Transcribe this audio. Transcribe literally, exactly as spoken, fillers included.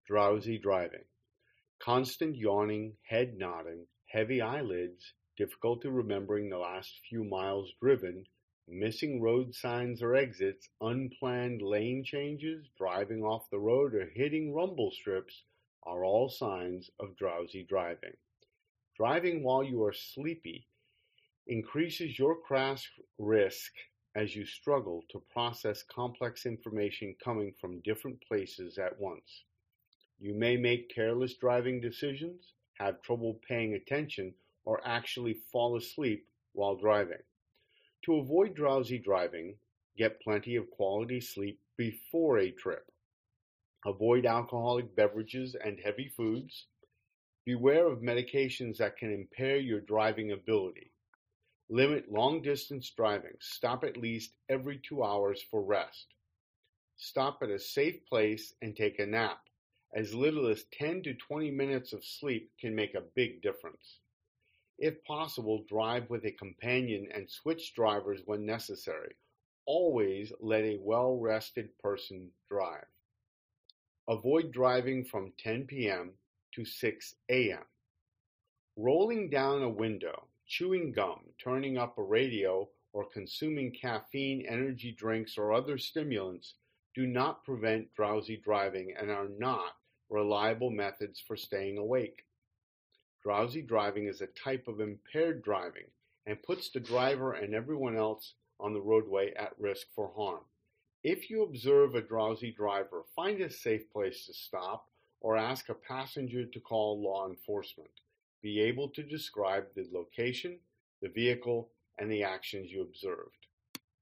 Drowsy driving. Constant yawning, head nodding, heavy eyelids, difficulty remembering the last few miles driven, missing road signs or exits, unplanned lane changes, driving off the road, or hitting rumble strips are all signs of drowsy driving. Driving while you are sleepy increases your crash risk as you struggle to process complex information coming from different places at once. You may make careless driving decisions, have trouble paying attention, or actually fall asleep while driving. To avoid drowsy driving, get plenty of quality sleep before a trip. Avoid alcoholic beverages and heavy foods. Beware of medications that can impair your driving ability. Limit long-distance driving. Stop at least every two hours for rest. Stop at a safe place and take a nap. As little as ten to twenty minutes of sleep can make a big difference. If possible, drive with a companion and switch drivers when necessary. Always let a well-rested person drive. Avoid driving from ten p m to six a m Rolling down a window, chewing gum, turning up a radio, or consuming caffeine, energy drinks, or other stimulants do not prevent drowsy driving and are not reliable methods for staying awake. Drowsy driving is a type of impaired driving and puts the driver and everyone else on the roadway at risk for harm. If you observe a drowsy driver, find a safe place to stop or ask a passenger to call law enforcement. Be able to describe the location, the vehicle, and the actions you observed.